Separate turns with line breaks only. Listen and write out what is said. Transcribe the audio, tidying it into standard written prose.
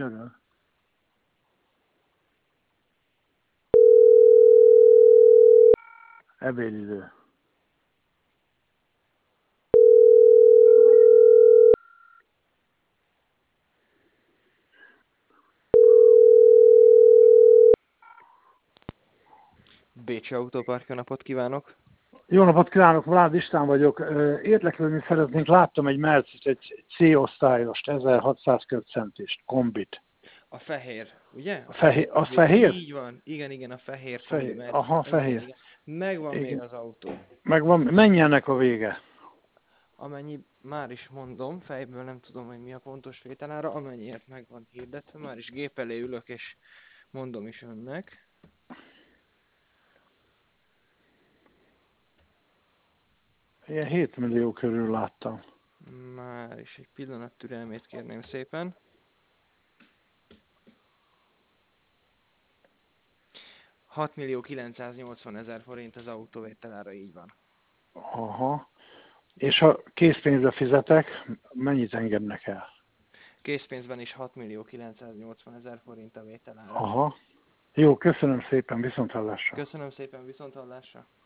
Micsoda? Ebédidő.
Bécsi Autópark, jó napot kívánok!
Jó napot kívánok, Vlád István vagyok. Érdeklődni szeretnénk, láttam egy Mercedes, egy C-osztályost, 1600 köbcentist, kombit.
A fehér, ugye?
Az fehér?
Így van, igen, a fehér kombi Mercedes.
Aha,
Igen,
fehér.
igen. Megvan még
Igen.
az autó.
Megvan, mennyi ennek a vége?
Amennyi, már is mondom, fejből nem tudom, hogy mi a pontos vételára, amennyiért meg van hirdetve, már is gép elé ülök és mondom is önnek.
Ilyen 7 millió körül láttam.
Már is egy pillanat türelmét kérném szépen. €6.980.000 az autó vételára, így van.
Aha. És ha készpénzre fizetek, mennyit engednek el?
Készpénzben is €6.980.000 a vételára.
Aha. Jó, köszönöm szépen, viszonthallásra.
Köszönöm szépen, viszonthallásra!